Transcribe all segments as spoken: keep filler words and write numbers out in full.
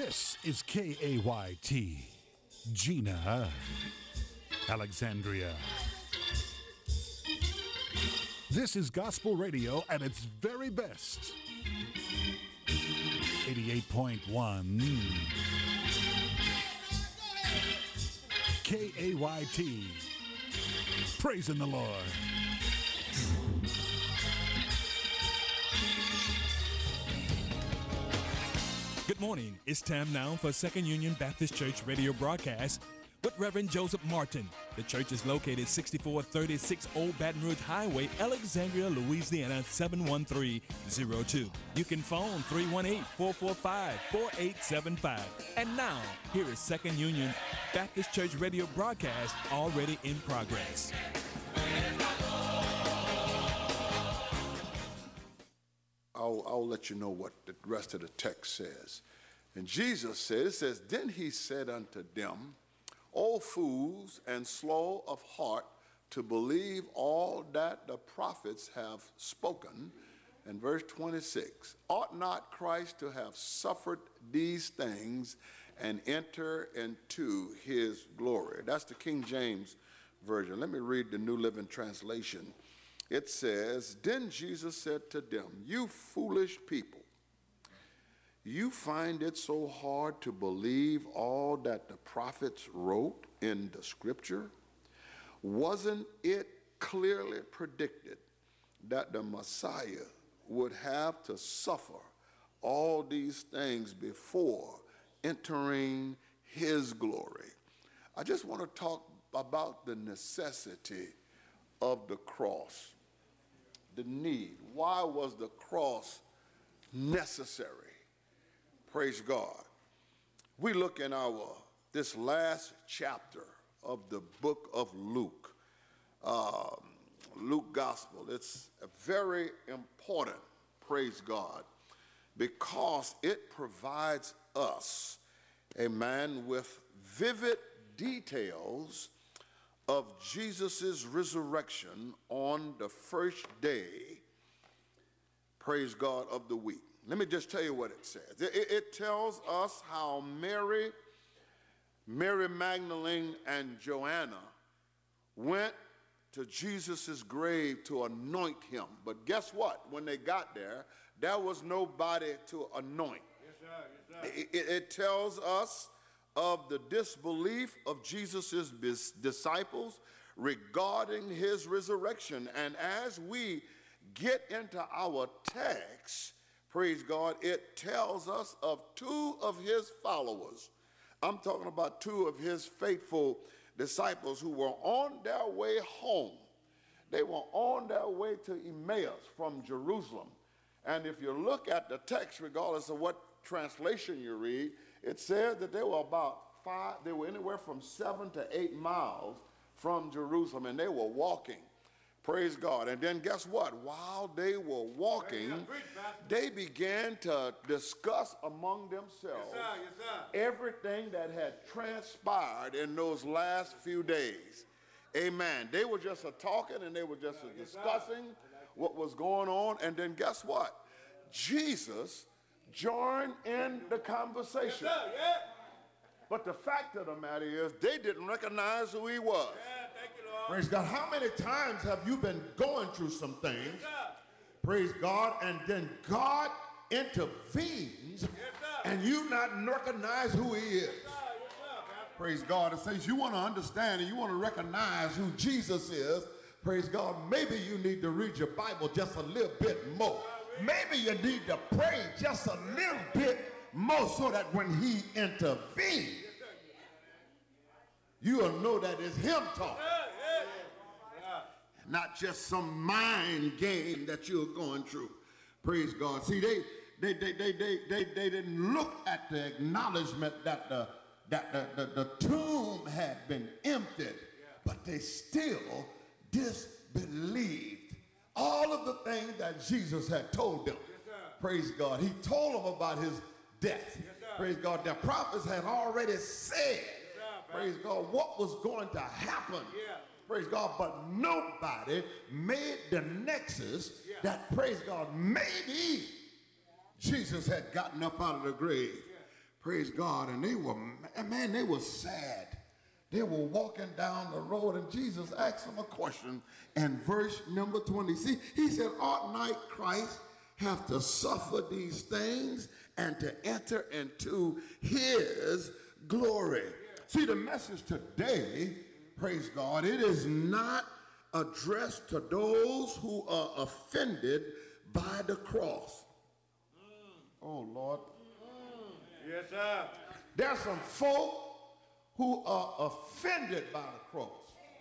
This is K A Y T, Gina, Alexandria. This is gospel radio at its very best. eighty-eight point one K A Y T. Praising the Lord. Good morning. It's time now for Second Union Baptist Church radio broadcast with Reverend Joseph Martin. The church is located sixty-four thirty-six Old Baton Rouge Highway, Alexandria, Louisiana, seven one three zero two. You can phone three one eight, four four five, four eight seven five. And now, here is Second Union Baptist Church radio broadcast already in progress. I'll, I'll let you know what the rest of the text says. And Jesus said, it says, then he said unto them, O fools and slow of heart to believe all that the prophets have spoken. And verse twenty-six, ought not Christ to have suffered these things and enter into his glory? That's the King James Version. Let me read the New Living Translation. It says, then Jesus said to them, you foolish people, you find it so hard to believe all that the prophets wrote in the scripture? Wasn't it clearly predicted that the Messiah would have to suffer all these things before entering his glory? I just want to talk about the necessity of the cross. The need. Why was the cross necessary? Praise God. We look in our this last chapter of the book of Luke, um, Luke Gospel. It's a very important, praise God, because it provides us, amen, with vivid details of Jesus' resurrection on the first day, praise God, of the week. Let me just tell you what it says. It, it, it tells us how Mary, Mary Magdalene and Joanna went to Jesus' grave to anoint him. But guess what? When they got there, there was nobody to anoint. Yes, sir. Yes, sir. It, it, it tells us of the disbelief of Jesus' disciples regarding his resurrection. And as we get into our text, praise God, it tells us of two of his followers. I'm talking about two of his faithful disciples who were on their way home. They were on their way to Emmaus from Jerusalem. And if you look at the text, regardless of what translation you read, it says that they were about five, they were anywhere from seven to eight miles from Jerusalem, and they were walking. Praise God. And then guess what? While they were walking, they began to discuss among themselves Yes, sir. Yes, sir. everything that had transpired in those last few days. Amen. They were just a talking and they were just a discussing what was going on. And then guess what? Jesus joined in the conversation. Yes, sir. Yeah. But the fact of the matter is, they didn't recognize who he was. Yeah, thank you, Lord. Praise God. How many times have you been going through some things? Yes, sir. Praise God. And then God intervenes, Yes, sir. and you not recognize who he is. Yes, sir. Yes, sir. Praise God. It says you want to understand and you want to recognize who Jesus is. Praise God. Maybe you need to read your Bible just a little bit more. Maybe you need to pray just a little bit more so that when he intervenes, you'll know that it's him talking. Not just some mind game that you're going through. Praise God. See, they they they they they they, they didn't look at the acknowledgement that the that the, the, the tomb had been emptied, but they still disbelieved all of the things that Jesus had told them. Yes, Praise God. He told them about his death. Yes, Praise God. The prophets had already said, sir, praise God, what was going to happen. Yeah. Praise God. But nobody made the nexus Yeah. that, praise God, maybe Jesus had gotten up out of the grave. praise God, and they were, man, they were sad. They were walking down the road, and Jesus asked them a question in verse number twenty. See, he said, ought not Christ have to suffer these things and to enter into his glory? See, the message today, praise God, it is not addressed to those who are offended by the cross. Oh, Lord. Yes, sir. There's some folk who are offended by the cross.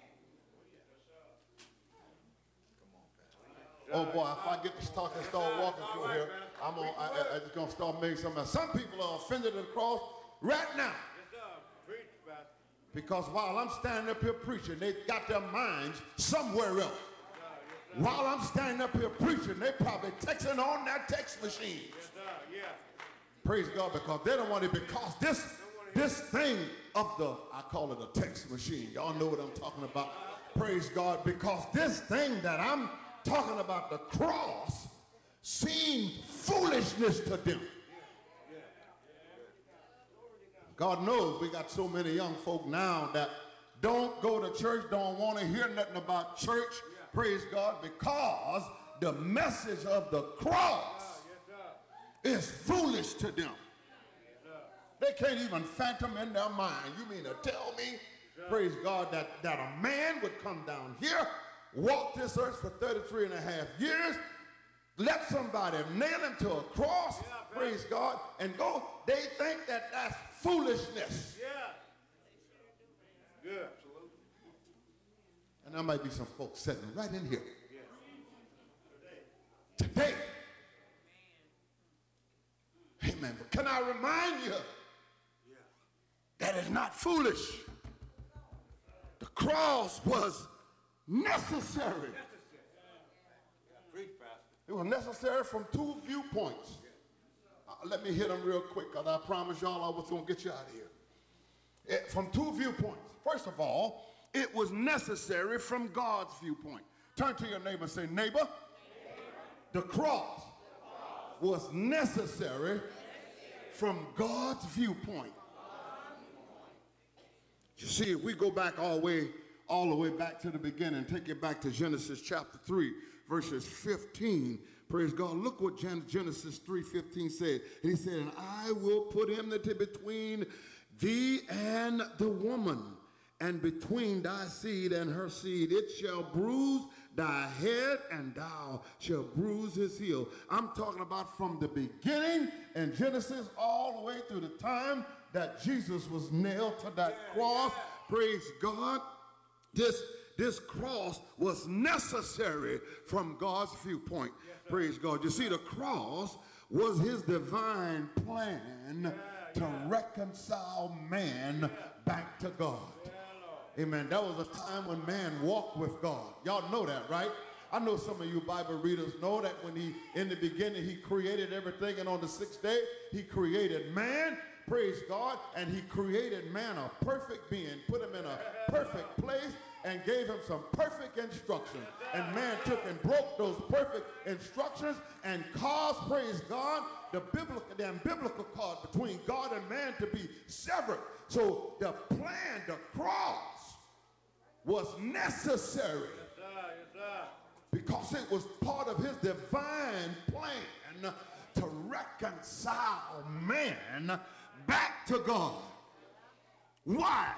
Oh boy, if I get to talk and start walking through here, I'm gonna, I, I, I'm gonna start making some. Some people are offended at the cross right now. Yes, sir. Preach, Pastor. Because while I'm standing up here preaching, they got their minds somewhere else. While I'm standing up here preaching, they probably texting on that text machine. Yes, sir. Yeah. Praise God, because they don't want it, because this this thing of the, I call it a text machine. Y'all know what I'm talking about. Praise God, because this thing that I'm talking about, the cross, seemed foolishness to them. God knows we got so many young folk now that don't go to church, don't want to hear nothing about church, praise God, because the message of the cross is foolish to them. They can't even phantom in their mind. You mean to tell me, praise God, that, that a man would come down here, walk this earth for thirty-three and a half years, let somebody nail him to a cross, praise God, and go. They think that that's foolishness. Yeah. Good. Absolutely. And there might be some folks sitting right in here. Today. Amen. But can I remind you that it's not foolish? The cross was necessary. Preach, Pastor. It was necessary from two viewpoints. Uh, let me hit them real quick, because I promised y'all I was going to get you out of here. It, from two viewpoints. First of all, it was necessary from God's viewpoint. Turn to your neighbor and say, neighbor, neighbor. The cross was necessary from God's viewpoint. You see, if we go back all the way, all the way back to the beginning, take it back to Genesis chapter three, verses fifteen. Praise God. Look what Genesis three fifteen said. He said, and I will put enmity between thee and the woman, and between thy seed and her seed. It shall bruise thy head, and thou shalt bruise his heel. I'm talking about from the beginning in Genesis all the way through the time that Jesus was nailed to that cross. Praise God. This, this cross was necessary from God's viewpoint. Praise God. You see, the cross was his divine plan to reconcile man back to God. Amen. That was a time when man walked with God. Y'all know that, right? I know some of you Bible readers know that when he, in the beginning, he created everything, and on the sixth day, he created man. Praise God. And he created man a perfect being, put him in a perfect place, and gave him some perfect instructions. And man took and broke those perfect instructions and caused, praise God, the biblical, the umbilical cord between God and man to be severed. So the plan, the cross, was necessary. Yes, sir. Yes, sir. Because it was part of his divine plan to reconcile man back to God. Why?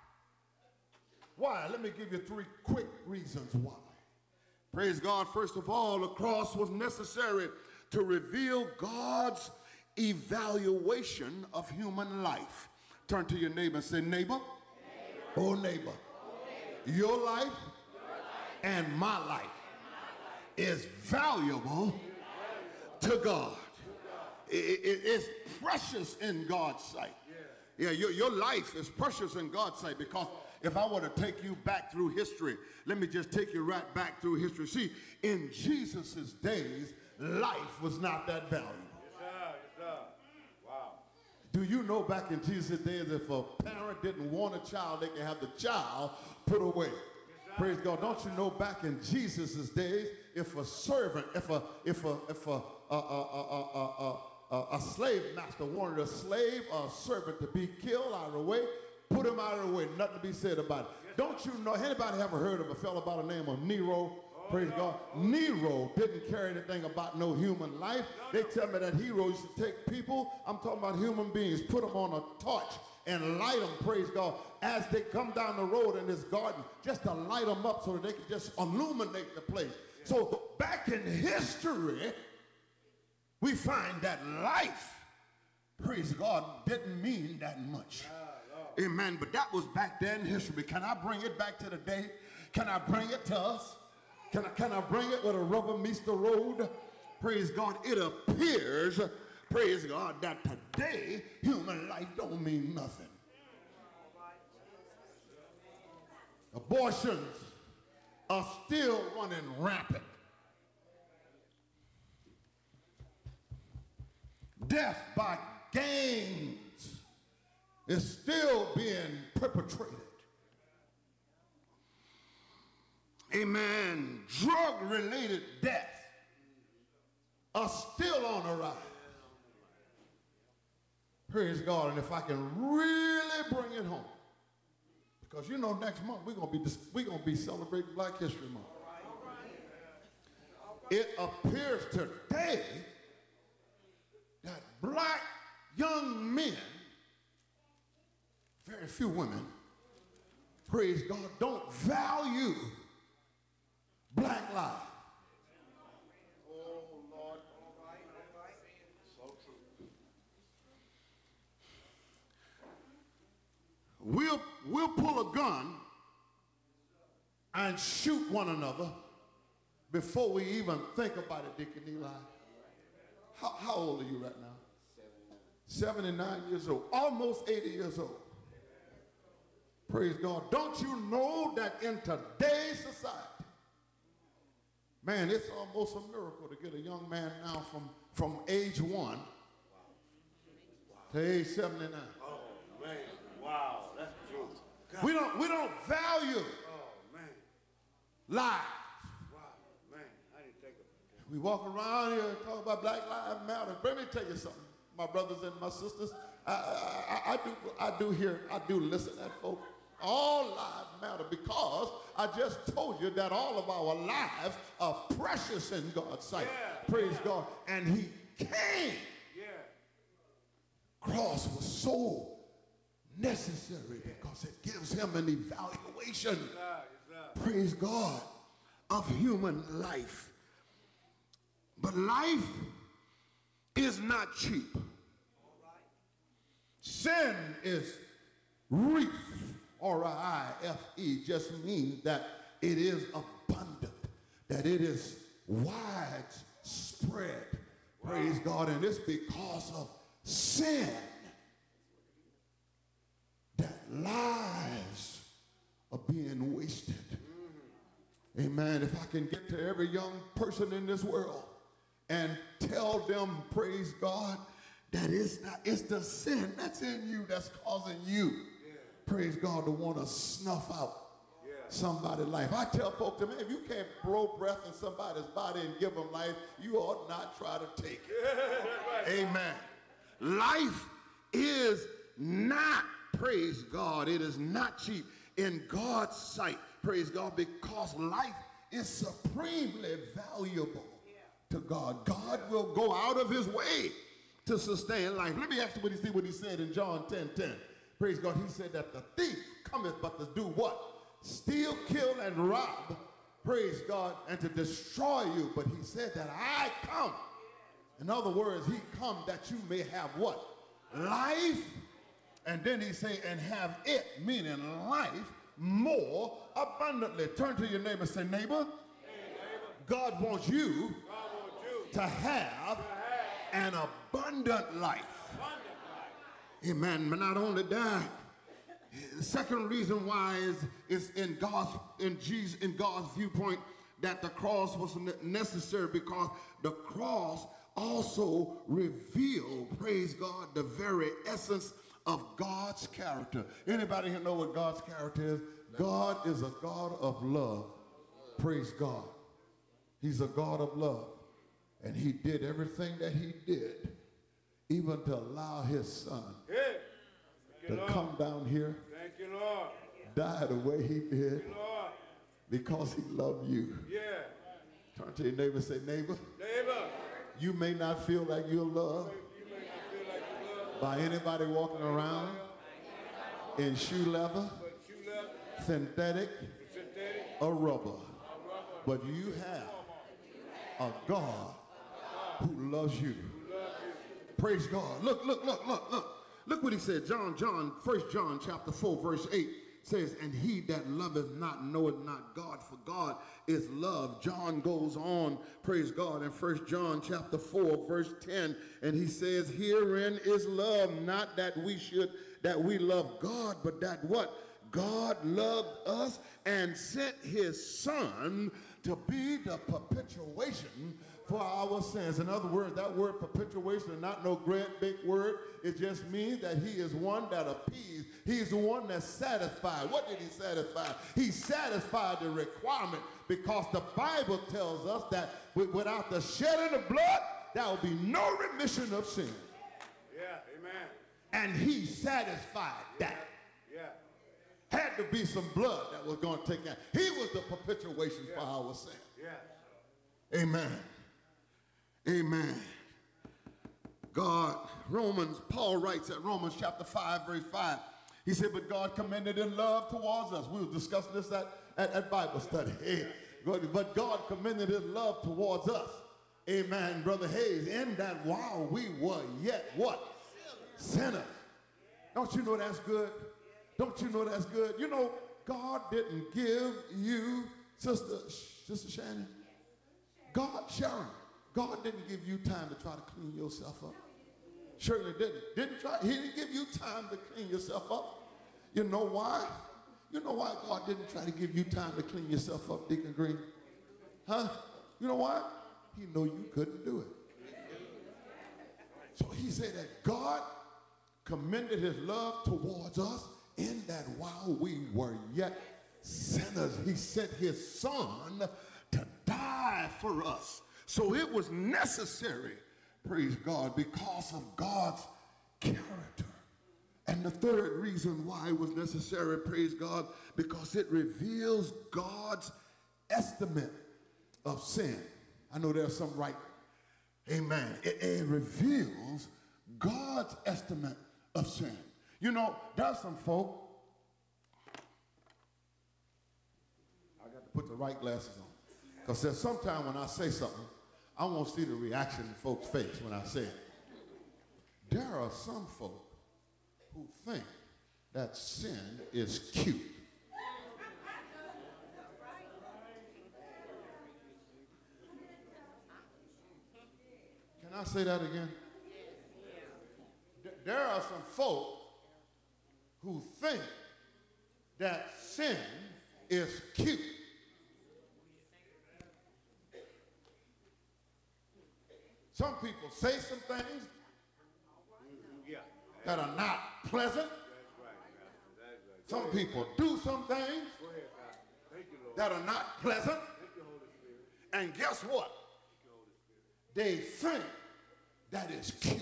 Why? Let me give you three quick reasons why. Praise God. First of all, the cross was necessary to reveal God's evaluation of human life. Turn to your neighbor and say, neighbor, neighbor. Oh, neighbor. Oh, neighbor. Your life, Your life and my life, and my life is valuable to God. To God. It, it, it's precious in God's sight. Yeah, yeah your, your life is precious in God's sight, because if I were to take you back through history, let me just take you right back through history. See, in Jesus' days, life was not that valuable. Yes, sir. Yes, sir. Wow. Do you know back in Jesus' days, if a parent didn't want a child, they could have the child put away? Yes, praise God. Don't you know back in Jesus' days, if a servant, if a, if a, if a, a, a, a, a, a, a, a slave master wanted a slave or a servant to be killed out of the way, put him out of the way, nothing to be said about it. Yes. Don't you know, anybody ever heard of a fellow by the name of Nero? Oh, Praise no. God. Oh. Nero didn't care anything about no human life. No, they no. tell me that Nero used to take people, I'm talking about human beings, put them on a torch and light them, praise God, as they come down the road in this garden, just to light them up so that they can just illuminate the place. Yeah. So back in history, we find that life, praise God, didn't mean that much. Yeah, amen. But that was back then in history. Can I bring it back to the day? Can I bring it to us? Can I, can I bring it where the rubber meets the road? Praise God. It appears, praise God, that today human life don't mean nothing. Abortions are still running rampant. Death by gangs is still being perpetrated. Amen. Drug-related deaths are still on the rise. Praise God. And if I can really bring it home, because you know next month we're gonna be we're gonna be celebrating Black History Month. It appears today that black young men, very few women, praise God, don't value black life. Oh, Lord. All right, all right. So true. We'll, we'll pull a gun and shoot one another before we even think about it, Dick and Eli. How, how old are you right now? seventy-nine. seventy-nine years old, almost eighty years old. Praise God. Don't you know that in today's society, man, it's almost a miracle to get a young man now from, from age one to age seventy-nine. Oh, man. Wow, that's true. God. We don't, we don't value oh, man. lives. Wow, man. I didn't think of it. We walk around here and talk about Black Lives Matter. Let me tell you something, my brothers and my sisters. I, I, I, do, I do hear, I do listen at folk. All lives matter because I just told you that all of our lives are precious in God's sight. Yeah, Praise yeah. God. And he came. Yeah. Cross was so necessary because it gives him an evaluation. Yes, sir. Yes, sir. Praise God, of human life. But life is not cheap. Sin is reef, R I F E, just means that it is abundant, that it is widespread. Wow. Praise God. And it's because of sin that lives are being wasted. Mm-hmm. Amen. If I can get to every young person in this world and tell them, praise God, that it's not, it's the sin that's in you that's causing you, yeah. praise God, to want to snuff out yeah. somebody's life. I tell folks, man, if you can't blow breath in somebody's body and give them life, you ought not try to take it. Yeah, right. Amen. Life is not, praise God, it is not cheap in God's sight, praise God, because life is supremely valuable to God. God will go out of his way to sustain life. Let me ask you what he said, what he said in John ten ten. Praise God. He said that the thief cometh but to do what? Steal, kill, and rob. Praise God. And to destroy you. But he said that I come. In other words, he come that you may have what? Life. And then he say, and have it, meaning life, more abundantly. Turn to your neighbor and say, neighbor, hey, neighbor. God wants you, God wants you to have, to have an abundant life. Abundant life. Amen. But not only that, the second reason why is, is in God's in Jesus in God's viewpoint that the cross was necessary, because the cross also revealed, praise God, the very essence of God's character. Anybody here know what God's character is? God is a God of love. Praise God. He's a God of love. And he did everything that he did even to allow his son Hey. to come down here, Thank you, Lord. die the way he did, Thank you, Lord. because he loved you. Yeah. Turn to your neighbor and say, neighbor, Neighbor. you may not feel like you're loved You make me feel like you love. by anybody walking around in shoe leather, But you love synthetic, synthetic. or rubber. But you have a God who loves you. Praise God. Look, look, look, look, look. Look what he said. John, John, First John chapter four, verse eight says, and he that loveth not knoweth not God, for God is love. John goes on, praise God, in First John chapter four, verse ten, and he says, herein is love, not that we should, that we love God, but that what? God loved us and sent his son to be the perpetuation for our sins. In other words, that word perpetuation is not no great big word. It just means that he is one that appeased. He's the one that satisfied. What did he satisfy? He satisfied the requirement, because the Bible tells us that without the shedding of blood, there will be no remission of sin. Yeah, amen. And he satisfied that. Yeah. Had to be some blood that was going to take out. He was the perpetuation Yeah. for our sin. Yeah. Amen. Amen. God, Romans, Paul writes at Romans chapter five, verse five. He said, but God commended in love towards us. We were discussing this at, at, at Bible study. Hey, but God commended his love towards us. Amen, Brother Hayes, in that while we were yet what? Sinners. Don't you know that's good? Don't you know that's good? You know, God didn't give you, Sister, Sister Shannon, God, Sharon, God didn't give you time to try to clean yourself up. Surely didn't. Didn't try. He didn't give you time to clean yourself up. You know why? You know why God didn't try to give you time to clean yourself up, Deacon Green? Huh? You know why? He knew you couldn't do it. So he said that God commended his love towards us in that while we were yet sinners, he sent his son to die for us. So it was necessary, praise God, because of God's character. And the third reason why it was necessary, praise God, because it reveals God's estimate of sin. I know there's some right. Amen. It, it reveals God's estimate of sin. You know, there's some folk, I got to put the right glasses on, because there's sometimes when I say something, I want to see the reaction in folks' face when I say it. There are some folk who think that sin is cute. Can I say that again? There are some folk who think that sin is cute. Some people say some things Yeah. that are not pleasant. That's right. That's right. Some people do some things Go ahead, God. Thank you, Lord. that are not pleasant. Thank you, Holy Spirit. And guess what? They think that is cute.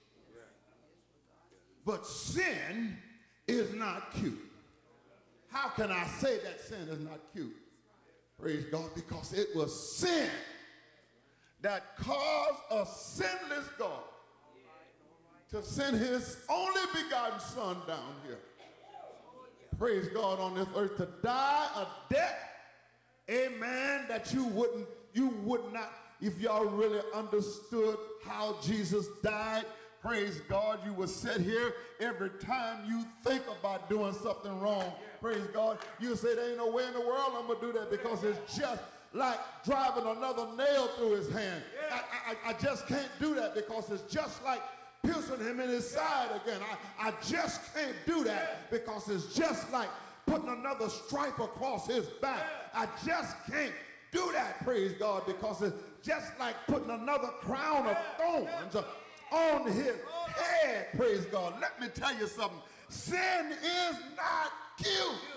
But sin is not cute. How can I say that sin is not cute? Praise God, because it was sin that caused a sinless God to send his only begotten son down here. Praise God, on this earth to die a death, amen, that you wouldn't, you would not, if y'all really understood how Jesus died, praise God, you would sit here every time you think about doing something wrong. Praise God, you say there ain't no way in the world I'm going to do that, because it's just like driving another nail through his hand. I, I, I just can't do that, because it's just like piercing him in his side again. I, I just can't do that, because it's just like putting another stripe across his back. I just can't do that, praise God, because it's just like putting another crown of thorns on his head, praise God. Let me tell you something. Sin is not cute.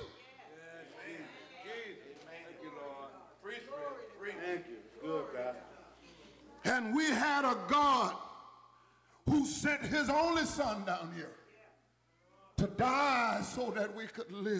Thank you, Lord. Free spirit. Free. Thank you. Good, God. And we had a God who sent his only son down here to die so that we could live.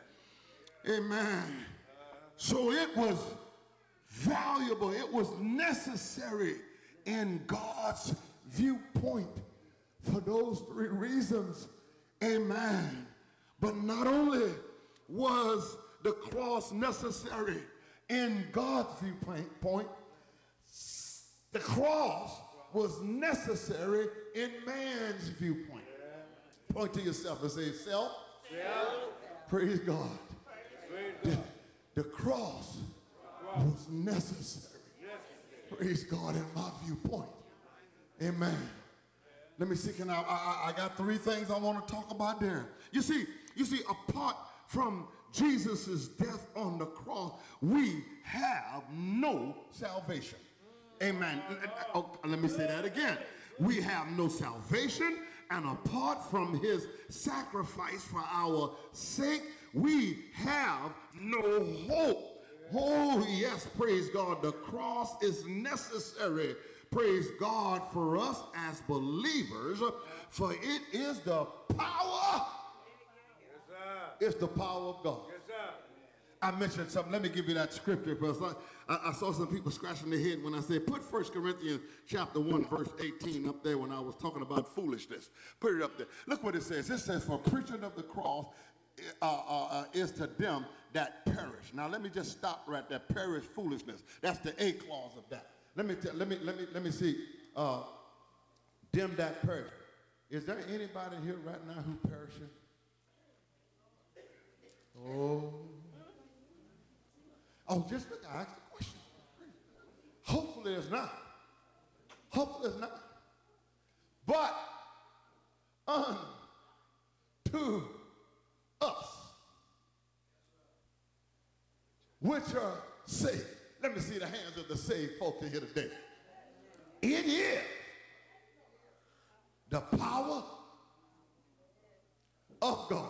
Amen. So it was valuable. It was necessary in God's viewpoint for those three reasons. Amen. But not only was the cross necessary in God's viewpoint, the cross was necessary in man's viewpoint. Point to yourself and say, self. Self. Praise God. The, the cross was necessary. Praise God in my viewpoint. Amen. Let me see, can I, I, I got three things I want to talk about there. You see, you see, apart from Jesus' death on the cross, we have no salvation. Amen. Oh, let me say that again. We have no salvation, and apart from his sacrifice for our sake, we have no hope. Oh, yes, praise God. The cross is necessary, praise God, for us as believers, for it is the power. Yes, sir. It's the power of God. Yes, sir. I mentioned something. Let me give you that scripture, because I, I, I saw some people scratching their head when I said, put First Corinthians chapter one, verse eighteen up there when I was talking about foolishness. Put it up there. Look what it says. It says, for preaching of the cross uh, uh, uh, is to them that perish. Now, let me just stop right there. Perish foolishness. That's the A clause of that. Let me tell, let me let me let me see. Uh, them that perish. Is there anybody here right now who perishing? Oh. Oh, just look, I asked the question. Hopefully it's not. Hopefully it's not. But unto us, which are saved. Let me see the hands of the saved folk in here today. It is the power of God.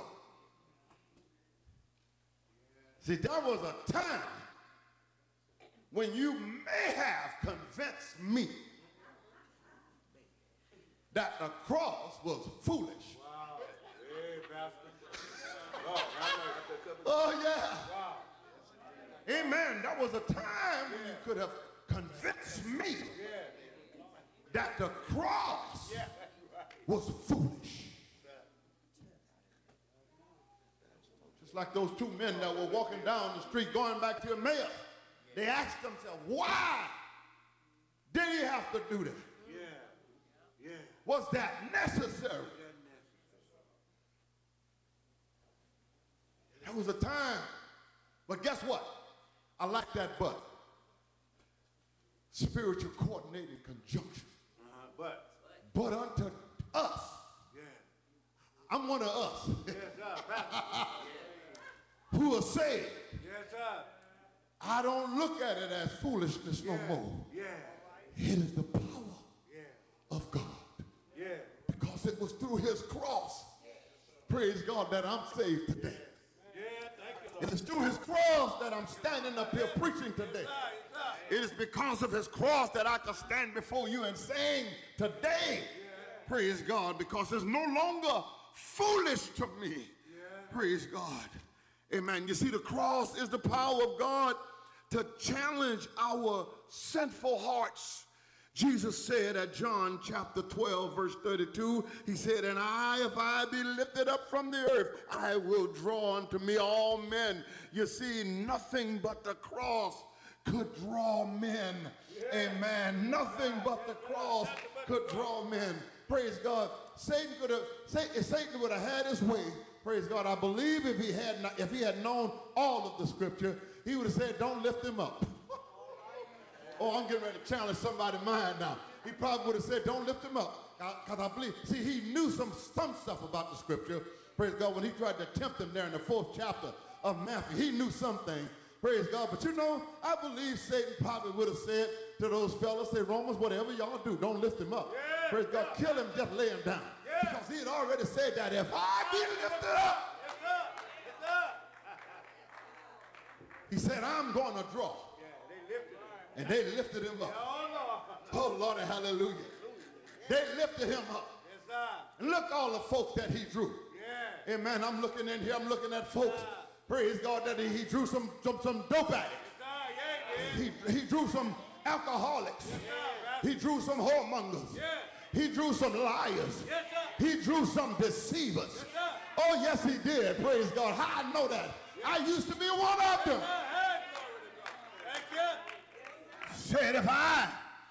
See, there was a time when you may have convinced me that the cross was foolish. Wow. Hey, Pastor. Oh, oh, yeah. Wow. Amen. That was a time when you could have convinced me that the cross was foolish. Just like those two men that were walking down the street going back to Emmaus. They asked themselves, why did he have to do that? Yeah. Yeah. Was that necessary? There was a time, but guess what? I like that but. Spiritual coordinated conjunction. Uh-huh, but. But unto us. Yeah. I'm one of us. Yes, sir. Who are saved. Yes, sir. I don't look at it as foolishness no yeah. more. Yeah. It is the power yeah. of God. Yeah. Because it was through his cross, praise God, that I'm saved today. Yeah, thank you, it is through his cross that I'm standing up here preaching today. It is because of his cross that I can stand before you and sing today. Praise God, because it's no longer foolish to me. Praise God. Amen. You see, the cross is the power of God to challenge our sinful hearts. Jesus said at John chapter twelve, verse thirty-two, he said, and I, if I be lifted up from the earth, I will draw unto me all men. You see, nothing but the cross could draw men. Yeah. Amen. Nothing but the cross could draw men. Praise God. Satan could have, Satan, Satan would have had his way. Praise God. I believe if he had not, if he had known all of the scripture, he would have said, don't lift him up. Oh, I'm getting ready to challenge somebody's mind now. He probably would have said, don't lift him up. Because I believe, see, he knew some, some stuff about the scripture. Praise God. When he tried to tempt him there in the fourth chapter of Matthew, he knew some things. Praise God. But you know, I believe Satan probably would have said to those fellas, say, Romans, whatever y'all do, don't lift him up. Yeah, praise God. Yeah. Kill him, just lay him down. Yeah. Because he had already said that if I be lifted up, yes, sir. Yes, sir. He said, I'm going to draw. Yeah, they lifted him. And they lifted him up. Yeah, oh, Lord. Oh, Lord, hallelujah. They lifted him up. And look all the folks that he drew. Yeah. Amen. I'm looking in here. I'm looking at folks. Praise God that he, he drew some, some, some dope addicts. He, he drew some alcoholics. He drew some whoremongers. He drew some liars. He drew some deceivers. Oh, yes, he did. Praise God. How I know that? I used to be one of them. Said, if I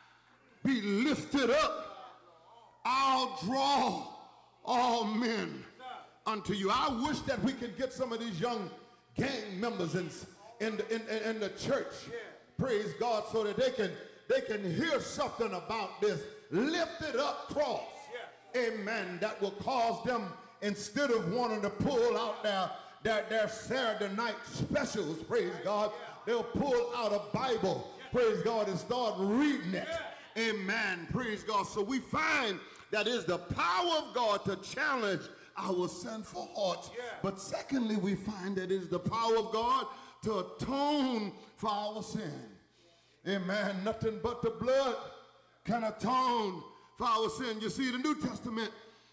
be lifted up, I'll draw all men unto you. I wish that we could get some of these young gang members in, in, the, in, in the church, praise God, so that they can, they can hear something about this lifted up cross, amen, that will cause them, instead of wanting to pull out their, their, their Saturday night specials, praise God, they'll pull out a Bible, praise God, and start reading it. Amen. Praise God. So we find that is the power of God to challenge our sinful hearts. Yeah. But secondly, we find that it is the power of God to atone for our sin. Amen. Nothing but the blood can atone for our sin. You see, the New Testament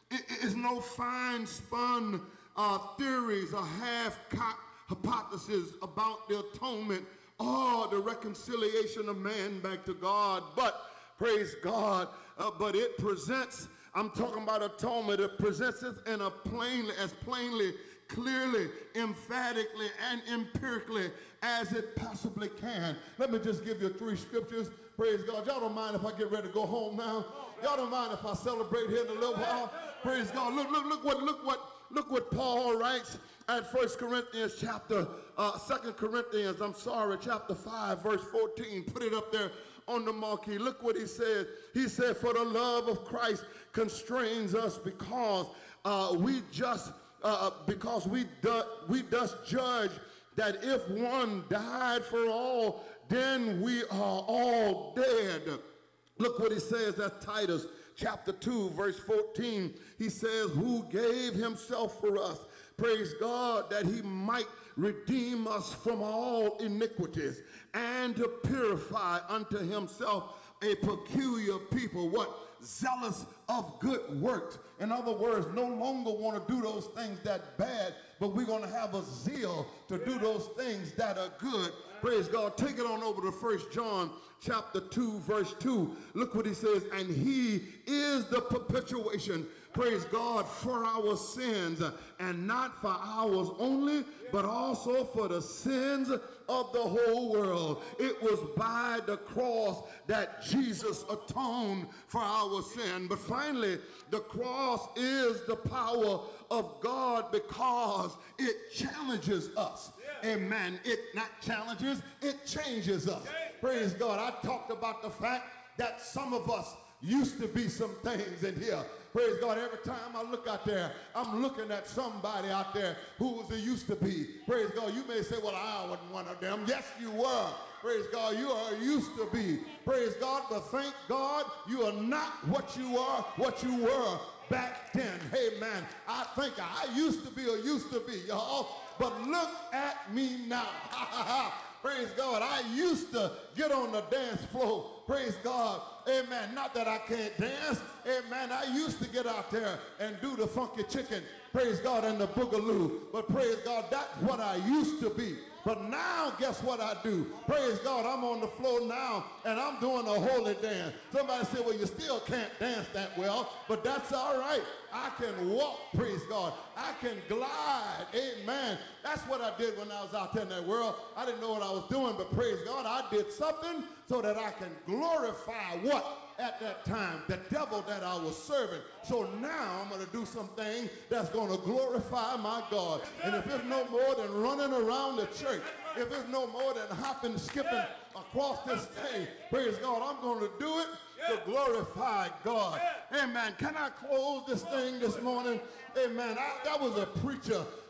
is no fine spun uh, theories or half-cocked hypothesis about the atonement or the reconciliation of man back to God. But praise God, uh, but it presents, I'm talking about atonement, it presents it in a plainly, as plainly, clearly, emphatically, and empirically as it possibly can. Let me just give you three scriptures. Praise God. Y'all don't mind if I get ready to go home now? Y'all don't mind if I celebrate here in a little while? Praise God. Look, look, look what, look what, look what Paul writes at First Corinthians chapter, uh, Second Corinthians, I'm sorry, chapter five, verse fourteen. Put it up there on the marquee. Look what he says. He said, for the love of Christ constrains us, because uh, we just, uh, because we, do, we thus judge that if one died for all, then we are all dead. Look what he says at Titus chapter two, verse fourteen. He says, who gave himself for us, praise God, that he might redeem us from all iniquities, and to purify unto himself a peculiar people, what? Zealous of good works. In other words, no longer want to do those things that bad, but we're going to have a zeal to do those things that are good. Praise God. Take it on over to First John chapter two, verse two. Look what he says. And he is the perpetuation, praise God, for our sins, and not for ours only, but also for the sins of the whole world. It was by the cross that Jesus atoned for our sin. But finally, the cross is the power of God, because it challenges us. Amen. It not challenges, it changes us. Praise God. I talked about the fact that some of us used to be some things in here. Praise God. Every time I look out there, I'm looking at somebody out there who was a used to be. Praise God. You may say, well, I wasn't one of them. Yes, you were. Praise God. You are used to be. Praise God. But thank God you are not what you are, what you were back then. Amen. I think I used to be or used to be, y'all. But look at me now. Praise God. I used to get on the dance floor. Praise God. Amen. Not that I can't dance. Amen. I used to get out there and do the funky chicken. Praise God, and the boogaloo. But praise God, that's what I used to be. But now, guess what I do? Praise God, I'm on the floor now, and I'm doing a holy dance. Somebody said, well, you still can't dance that well, but that's all right. I can walk, praise God. I can glide, amen. That's what I did when I was out there in that world. I didn't know what I was doing, but praise God, I did something so that I can glorify what? At that time, the devil that I was serving. So now I'm going to do something that's going to glorify my God. And if it's no more than running around the church, if it's no more than hopping, skipping across this thing, praise God, I'm going to do it to glorify God. Amen. Can I close this thing this morning? Amen. I, that was a preacher